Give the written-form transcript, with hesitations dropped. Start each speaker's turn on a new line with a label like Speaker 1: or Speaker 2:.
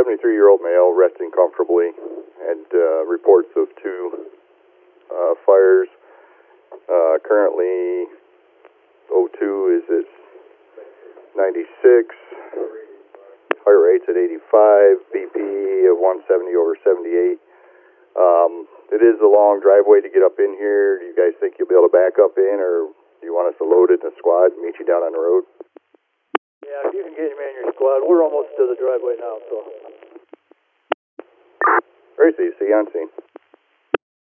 Speaker 1: 73-year-old male resting comfortably, and reports of two fires. Currently, O2 is at 96, heart rate's at 85, BP of 170/78. It is a long driveway to get up in here. Do you guys think you'll be able to back up in, or do you want us to load it in a squad and meet you down on the road?
Speaker 2: Yeah, if you can get me in your squad, we're almost to the driveway now, so.
Speaker 1: Tracy, see you on scene.